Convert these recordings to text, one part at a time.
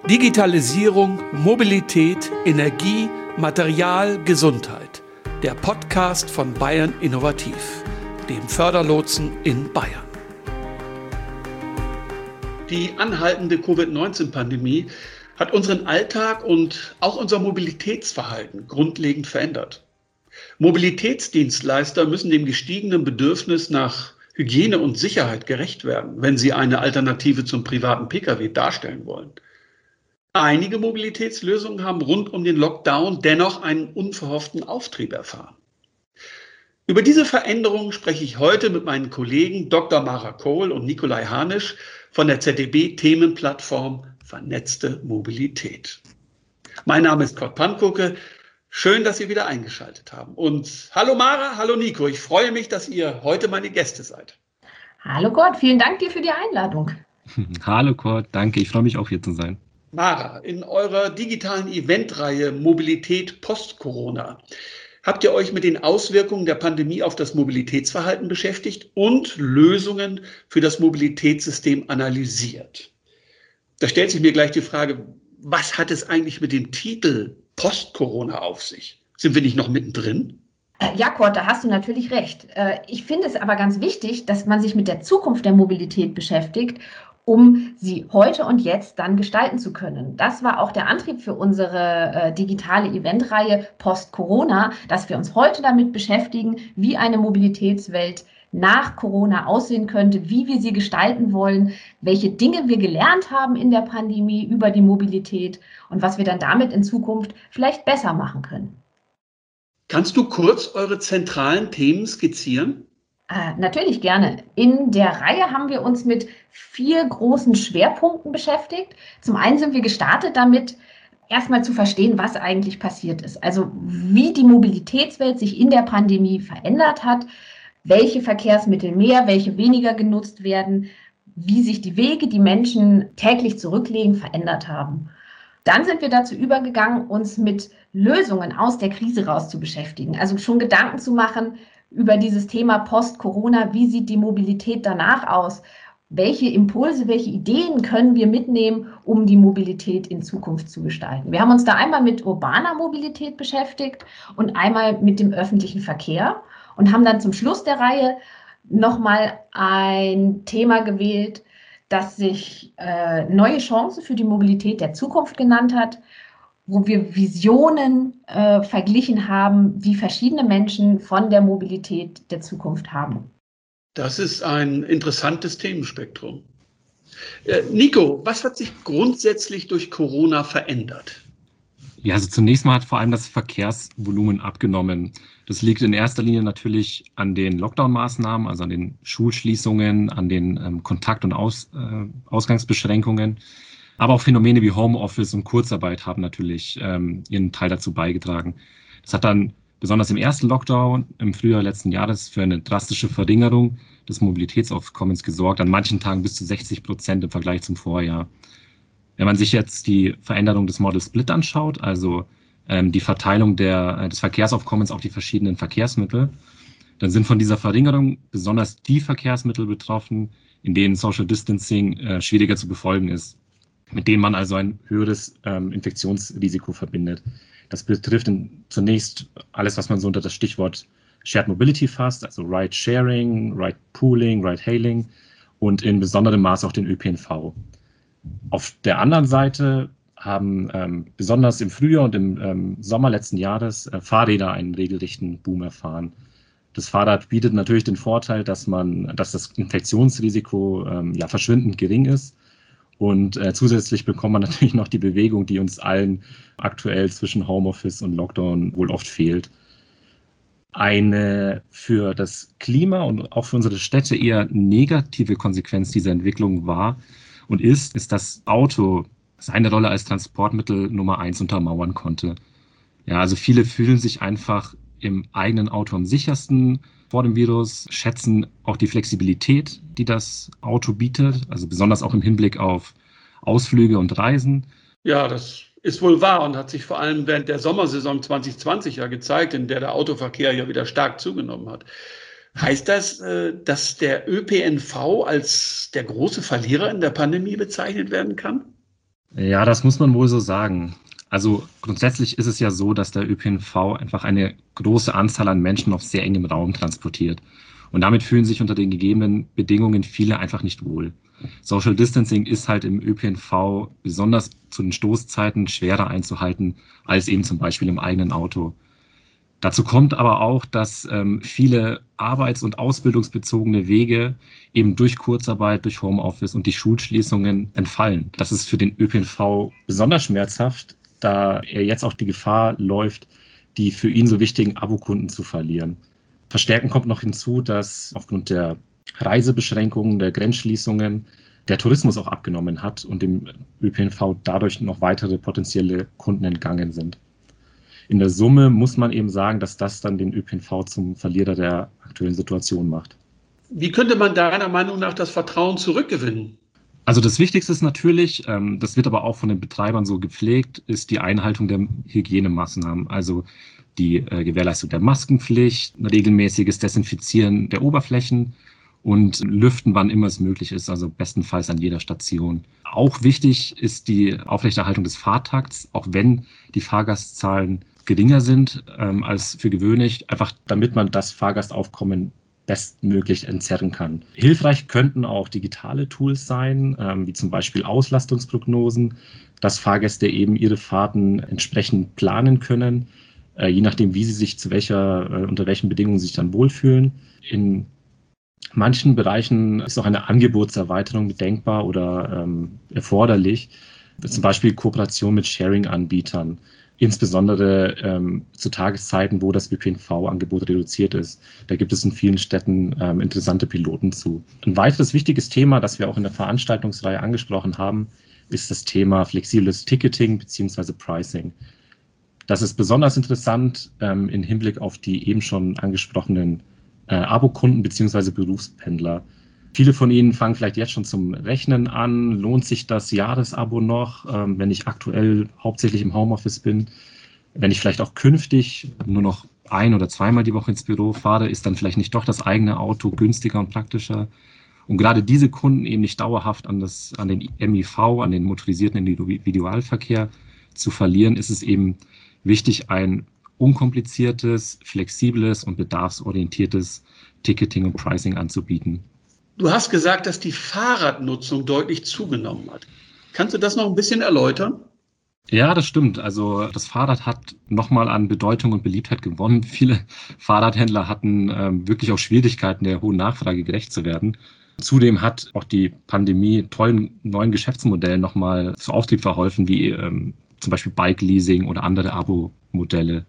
Digitalisierung, Mobilität, Energie, Material, Gesundheit. Der Podcast von Bayern Innovativ, dem Förderlotsen in Bayern. Die anhaltende Covid-19-Pandemie hat unseren Alltag und auch unser Mobilitätsverhalten grundlegend verändert. Mobilitätsdienstleister müssen dem gestiegenen Bedürfnis nach Hygiene und Sicherheit gerecht werden, wenn sie eine Alternative zum privaten Pkw darstellen wollen. Einige Mobilitätslösungen haben rund um den Lockdown dennoch einen unverhofften Auftrieb erfahren. Über diese Veränderungen spreche ich heute mit meinen Kollegen Dr. Mara Kohl und Nikolai Harnisch von der ZDB-Themenplattform Vernetzte Mobilität. Mein Name ist Kurt Pankoke. Schön, dass Sie wieder eingeschaltet haben. Und hallo Mara, hallo Nico. Ich freue mich, dass ihr heute meine Gäste seid. Hallo Kurt, vielen Dank dir für die Einladung. Hallo Kurt, danke. Ich freue mich auch hier zu sein. Mara, in eurer digitalen Eventreihe Mobilität Post-Corona habt ihr euch mit den Auswirkungen der Pandemie auf das Mobilitätsverhalten beschäftigt und Lösungen für das Mobilitätssystem analysiert. Da stellt sich mir gleich die Frage, was hat es eigentlich mit dem Titel Post-Corona auf sich? Sind wir nicht noch mittendrin? Ja, Kurt, da hast du natürlich recht. Ich finde es aber ganz wichtig, dass man sich mit der Zukunft der Mobilität beschäftigt, um sie heute und jetzt dann gestalten zu können. Das war auch der Antrieb für unsere digitale Eventreihe Post-Corona, dass wir uns heute damit beschäftigen, wie eine Mobilitätswelt nach Corona aussehen könnte, wie wir sie gestalten wollen, welche Dinge wir gelernt haben in der Pandemie über die Mobilität und was wir dann damit in Zukunft vielleicht besser machen können. Kannst du kurz eure zentralen Themen skizzieren? Natürlich gerne. In der Reihe haben wir uns mit 4 großen Schwerpunkten beschäftigt. Zum einen sind wir gestartet damit, erstmal zu verstehen, was eigentlich passiert ist. Also wie die Mobilitätswelt sich in der Pandemie verändert hat, welche Verkehrsmittel mehr, welche weniger genutzt werden, wie sich die Wege, die Menschen täglich zurücklegen, verändert haben. Dann sind wir dazu übergegangen, uns mit Lösungen aus der Krise raus zu beschäftigen. Also schon Gedanken zu machen über dieses Thema Post-Corona. Wie sieht die Mobilität danach aus? Welche Impulse, welche Ideen können wir mitnehmen, um die Mobilität in Zukunft zu gestalten? Wir haben uns da einmal mit urbaner Mobilität beschäftigt und einmal mit dem öffentlichen Verkehr und haben dann zum Schluss der Reihe nochmal ein Thema gewählt, das sich neue Chancen für die Mobilität der Zukunft genannt hat, wo wir Visionen verglichen haben, die verschiedene Menschen von der Mobilität der Zukunft haben. Das ist ein interessantes Themenspektrum. Nico, was hat sich grundsätzlich durch Corona verändert? Ja, also zunächst mal hat vor allem das Verkehrsvolumen abgenommen. Das liegt in erster Linie natürlich an den Lockdown-Maßnahmen, also an den Schulschließungen, an den Kontakt- und Ausgangsbeschränkungen. Aber auch Phänomene wie Homeoffice und Kurzarbeit haben natürlich ihren Teil dazu beigetragen. Das hat dann besonders im ersten Lockdown im Frühjahr letzten Jahres für eine drastische Verringerung des Mobilitätsaufkommens gesorgt, an manchen Tagen bis zu 60% im Vergleich zum Vorjahr. Wenn man sich jetzt die Veränderung des Model Split anschaut, also die Verteilung des Verkehrsaufkommens auf die verschiedenen Verkehrsmittel, dann sind von dieser Verringerung besonders die Verkehrsmittel betroffen, in denen Social Distancing schwieriger zu befolgen ist, mit denen man also ein höheres Infektionsrisiko verbindet. Das betrifft zunächst alles, was man so unter das Stichwort Shared Mobility fasst, also Ride-Sharing, Ride-Pooling, Ride-Hailing und in besonderem Maß auch den ÖPNV. Auf der anderen Seite haben besonders im Frühjahr und im Sommer letzten Jahres Fahrräder einen regelrechten Boom erfahren. Das Fahrrad bietet natürlich den Vorteil, dass das Infektionsrisiko verschwindend gering ist. Und zusätzlich bekommt man natürlich noch die Bewegung, die uns allen aktuell zwischen Homeoffice und Lockdown wohl oft fehlt. Eine für das Klima und auch für unsere Städte eher negative Konsequenz dieser Entwicklung war und ist, dass Auto seine Rolle als Transportmittel Nummer 1 untermauern konnte. Ja, also viele fühlen sich einfach im eigenen Auto am sichersten vor dem Virus, schätzen auch die Flexibilität, die das Auto bietet, also besonders auch im Hinblick auf Ausflüge und Reisen. Ja, das ist wohl wahr und hat sich vor allem während der Sommersaison 2020 ja gezeigt, in der Autoverkehr ja wieder stark zugenommen hat. Heißt das, dass der ÖPNV als der große Verlierer in der Pandemie bezeichnet werden kann? Ja, das muss man wohl so sagen. Also grundsätzlich ist es ja so, dass der ÖPNV einfach eine große Anzahl an Menschen auf sehr engem Raum transportiert. Und damit fühlen sich unter den gegebenen Bedingungen viele einfach nicht wohl. Social Distancing ist halt im ÖPNV besonders zu den Stoßzeiten schwerer einzuhalten als eben zum Beispiel im eigenen Auto. Dazu kommt aber auch, dass viele arbeits- und ausbildungsbezogene Wege eben durch Kurzarbeit, durch Homeoffice und die Schulschließungen entfallen. Das ist für den ÖPNV besonders schmerzhaft, da er jetzt auch die Gefahr läuft, die für ihn so wichtigen Abokunden zu verlieren. Verstärkend kommt noch hinzu, dass aufgrund der Reisebeschränkungen, der Grenzschließungen der Tourismus auch abgenommen hat und dem ÖPNV dadurch noch weitere potenzielle Kunden entgangen sind. In der Summe muss man eben sagen, dass das dann den ÖPNV zum Verlierer der aktuellen Situation macht. Wie könnte man deiner Meinung nach das Vertrauen zurückgewinnen? Also das Wichtigste ist natürlich, das wird aber auch von den Betreibern so gepflegt, ist die Einhaltung der Hygienemaßnahmen. Also die Gewährleistung der Maskenpflicht, ein regelmäßiges Desinfizieren der Oberflächen und Lüften, wann immer es möglich ist, also bestenfalls an jeder Station. Auch wichtig ist die Aufrechterhaltung des Fahrtakts, auch wenn die Fahrgastzahlen geringer sind als für gewöhnlich, einfach damit man das Fahrgastaufkommen bestmöglich entzerren kann. Hilfreich könnten auch digitale Tools sein, wie zum Beispiel Auslastungsprognosen, dass Fahrgäste eben ihre Fahrten entsprechend planen können, je nachdem, wie sie sich unter welchen Bedingungen sie sich dann wohlfühlen. In manchen Bereichen ist auch eine Angebotserweiterung denkbar oder erforderlich, zum Beispiel Kooperation mit Sharing-Anbietern, insbesondere zu Tageszeiten, wo das ÖPNV-Angebot reduziert ist. Da gibt es in vielen Städten interessante Piloten zu. Ein weiteres wichtiges Thema, das wir auch in der Veranstaltungsreihe angesprochen haben, ist das Thema flexibles Ticketing bzw. Pricing. Das ist besonders interessant im Hinblick auf die eben schon angesprochenen Abokunden bzw. Berufspendler. Viele von Ihnen fangen vielleicht jetzt schon zum Rechnen an. Lohnt sich das Jahresabo noch, wenn ich aktuell hauptsächlich im Homeoffice bin? Wenn ich vielleicht auch künftig nur noch ein- oder zweimal die Woche ins Büro fahre, ist dann vielleicht nicht doch das eigene Auto günstiger und praktischer? Um gerade diese Kunden eben nicht dauerhaft an den MIV, an den motorisierten Individualverkehr zu verlieren, ist es eben wichtig, ein unkompliziertes, flexibles und bedarfsorientiertes Ticketing und Pricing anzubieten. Du hast gesagt, dass die Fahrradnutzung deutlich zugenommen hat. Kannst du das noch ein bisschen erläutern? Ja, das stimmt. Also das Fahrrad hat nochmal an Bedeutung und Beliebtheit gewonnen. Viele Fahrradhändler hatten wirklich auch Schwierigkeiten, der hohen Nachfrage gerecht zu werden. Zudem hat auch die Pandemie tollen neuen Geschäftsmodellen nochmal zu Auftrieb verholfen, wie zum Beispiel Bike-Leasing oder andere Abo-Modelle.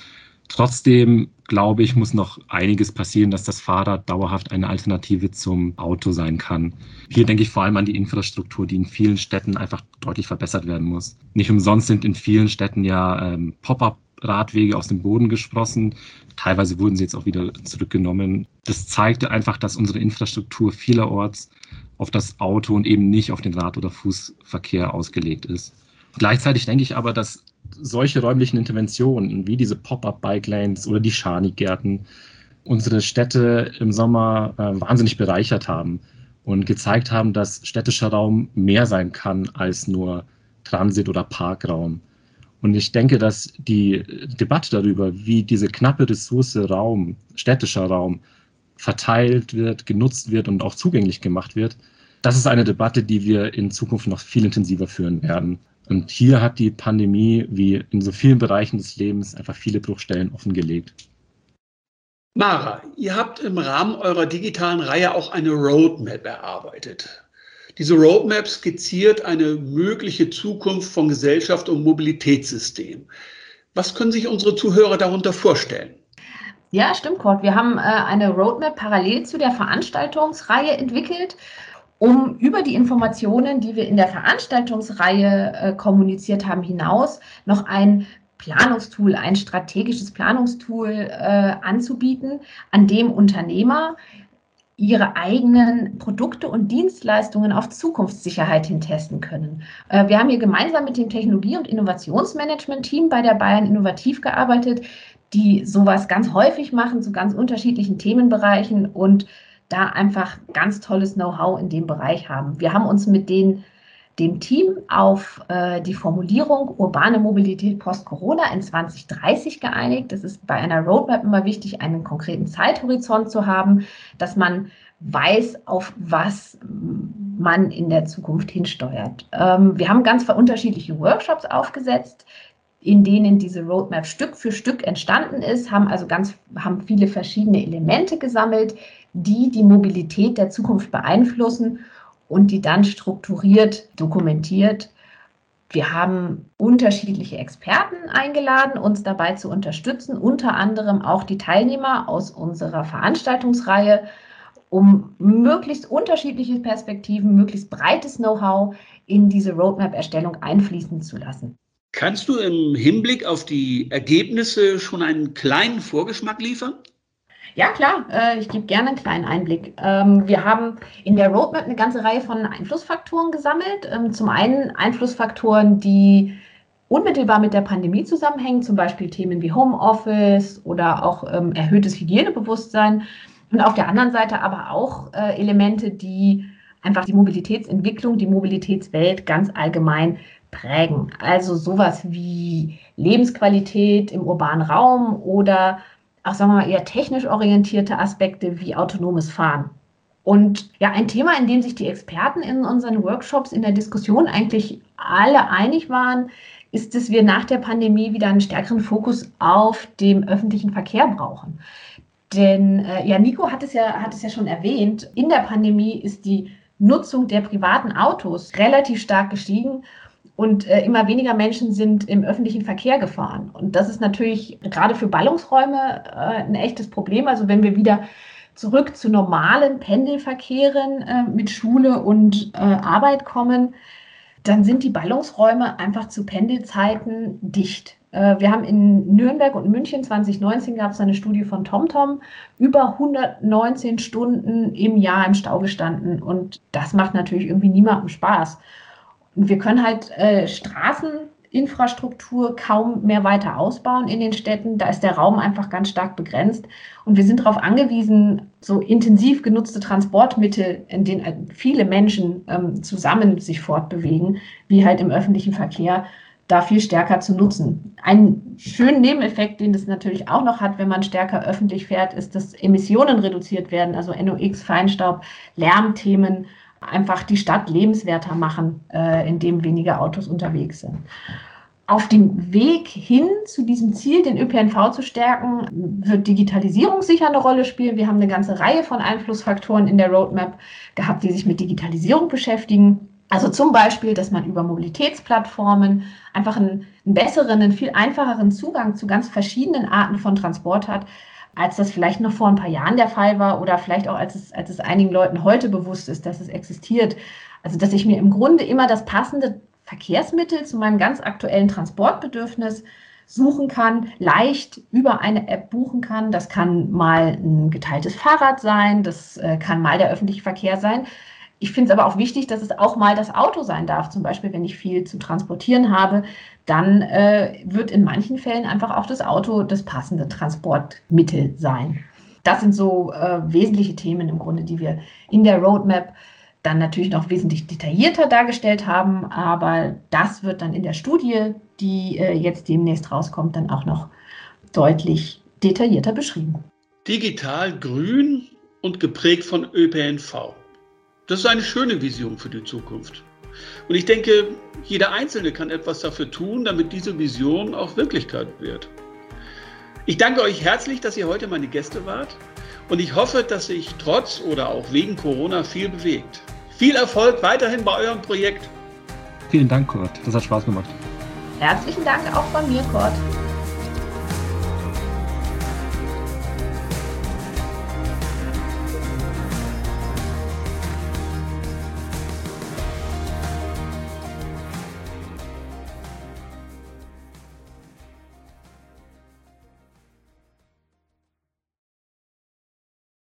Trotzdem, glaube ich, muss noch einiges passieren, dass das Fahrrad dauerhaft eine Alternative zum Auto sein kann. Hier denke ich vor allem an die Infrastruktur, die in vielen Städten einfach deutlich verbessert werden muss. Nicht umsonst sind in vielen Städten ja Pop-up-Radwege aus dem Boden gesprossen. Teilweise wurden sie jetzt auch wieder zurückgenommen. Das zeigte einfach, dass unsere Infrastruktur vielerorts auf das Auto und eben nicht auf den Rad- oder Fußverkehr ausgelegt ist. Gleichzeitig denke ich aber, dass solche räumlichen Interventionen wie diese Pop-up-Bike-Lanes oder die Schanigärten unsere Städte im Sommer wahnsinnig bereichert haben und gezeigt haben, dass städtischer Raum mehr sein kann als nur Transit- oder Parkraum. Und ich denke, dass die Debatte darüber, wie diese knappe Ressource Raum, städtischer Raum, verteilt wird, genutzt wird und auch zugänglich gemacht wird, das ist eine Debatte, die wir in Zukunft noch viel intensiver führen werden. Und hier hat die Pandemie, wie in so vielen Bereichen des Lebens, einfach viele Bruchstellen offengelegt. Mara, ihr habt im Rahmen eurer digitalen Reihe auch eine Roadmap erarbeitet. Diese Roadmap skizziert eine mögliche Zukunft von Gesellschaft und Mobilitätssystem. Was können sich unsere Zuhörer darunter vorstellen? Ja, stimmt, Kurt. Wir haben eine Roadmap parallel zu der Veranstaltungsreihe entwickelt, um über die Informationen, die wir in der Veranstaltungsreihe kommuniziert haben, hinaus noch ein Planungstool, ein strategisches Planungstool anzubieten, an dem Unternehmer ihre eigenen Produkte und Dienstleistungen auf Zukunftssicherheit hin testen können. Wir haben hier gemeinsam mit dem Technologie- und Innovationsmanagement-Team bei der Bayern Innovativ gearbeitet, die sowas ganz häufig machen, zu ganz unterschiedlichen Themenbereichen und da einfach ganz tolles Know-how in dem Bereich haben. Wir haben uns mit den dem Team auf die Formulierung urbane Mobilität post-Corona in 2030 geeinigt. Es ist bei einer Roadmap immer wichtig, einen konkreten Zeithorizont zu haben, dass man weiß, auf was man in der Zukunft hinsteuert. Wir haben ganz unterschiedliche Workshops aufgesetzt, in denen diese Roadmap Stück für Stück entstanden ist, haben viele verschiedene Elemente gesammelt, die die Mobilität der Zukunft beeinflussen und die dann strukturiert dokumentiert. Wir haben unterschiedliche Experten eingeladen, uns dabei zu unterstützen, unter anderem auch die Teilnehmer aus unserer Veranstaltungsreihe, um möglichst unterschiedliche Perspektiven, möglichst breites Know-how in diese Roadmap-Erstellung einfließen zu lassen. Kannst du im Hinblick auf die Ergebnisse schon einen kleinen Vorgeschmack liefern? Ja, klar, ich gebe gerne einen kleinen Einblick. Wir haben in der Roadmap eine ganze Reihe von Einflussfaktoren gesammelt. Zum einen Einflussfaktoren, die unmittelbar mit der Pandemie zusammenhängen, zum Beispiel Themen wie Homeoffice oder auch erhöhtes Hygienebewusstsein. Und auf der anderen Seite aber auch Elemente, die einfach die Mobilitätsentwicklung, die Mobilitätswelt ganz allgemein prägen. Also sowas wie Lebensqualität im urbanen Raum oder auch, sagen wir mal, eher technisch orientierte Aspekte wie autonomes Fahren. Und ja, ein Thema, in dem sich die Experten in unseren Workshops in der Diskussion eigentlich alle einig waren, ist, dass wir nach der Pandemie wieder einen stärkeren Fokus auf dem öffentlichen Verkehr brauchen. Denn Nico hat es ja schon erwähnt, in der Pandemie ist die Nutzung der privaten Autos relativ stark gestiegen. Und immer weniger Menschen sind im öffentlichen Verkehr gefahren. Und das ist natürlich gerade für Ballungsräume ein echtes Problem. Also wenn wir wieder zurück zu normalen Pendelverkehren mit Schule und Arbeit kommen, dann sind die Ballungsräume einfach zu Pendelzeiten dicht. Wir haben in Nürnberg und München 2019 gab es eine Studie von TomTom, über 119 Stunden im Jahr im Stau gestanden. Und das macht natürlich irgendwie niemandem Spaß. Und wir können halt Straßeninfrastruktur kaum mehr weiter ausbauen in den Städten. Da ist der Raum einfach ganz stark begrenzt. Und wir sind darauf angewiesen, so intensiv genutzte Transportmittel, in denen viele Menschen zusammen sich fortbewegen, wie halt im öffentlichen Verkehr, da viel stärker zu nutzen. Ein schöner Nebeneffekt, den das natürlich auch noch hat, wenn man stärker öffentlich fährt, ist, dass Emissionen reduziert werden, also NOx, Feinstaub, Lärmthemen, einfach die Stadt lebenswerter machen, indem weniger Autos unterwegs sind. Auf dem Weg hin zu diesem Ziel, den ÖPNV zu stärken, wird Digitalisierung sicher eine Rolle spielen. Wir haben eine ganze Reihe von Einflussfaktoren in der Roadmap gehabt, die sich mit Digitalisierung beschäftigen. Also zum Beispiel, dass man über Mobilitätsplattformen einfach einen besseren, einen viel einfacheren Zugang zu ganz verschiedenen Arten von Transport hat, als das vielleicht noch vor ein paar Jahren der Fall war oder vielleicht auch als es einigen Leuten heute bewusst ist, dass es existiert. Also dass ich mir im Grunde immer das passende Verkehrsmittel zu meinem ganz aktuellen Transportbedürfnis suchen kann, leicht über eine App buchen kann. Das kann mal ein geteiltes Fahrrad sein, das kann mal der öffentliche Verkehr sein. Ich finde es aber auch wichtig, dass es auch mal das Auto sein darf. Zum Beispiel, wenn ich viel zu transportieren habe, dann wird in manchen Fällen einfach auch das Auto das passende Transportmittel sein. Das sind so wesentliche Themen im Grunde, die wir in der Roadmap dann natürlich noch wesentlich detaillierter dargestellt haben. Aber das wird dann in der Studie, die jetzt demnächst rauskommt, dann auch noch deutlich detaillierter beschrieben. Digital, grün und geprägt von ÖPNV. Das ist eine schöne Vision für die Zukunft. Und ich denke, jeder Einzelne kann etwas dafür tun, damit diese Vision auch Wirklichkeit wird. Ich danke euch herzlich, dass ihr heute meine Gäste wart. Und ich hoffe, dass sich trotz oder auch wegen Corona viel bewegt. Viel Erfolg weiterhin bei eurem Projekt. Vielen Dank, Kurt. Das hat Spaß gemacht. Herzlichen Dank auch von mir, Kurt.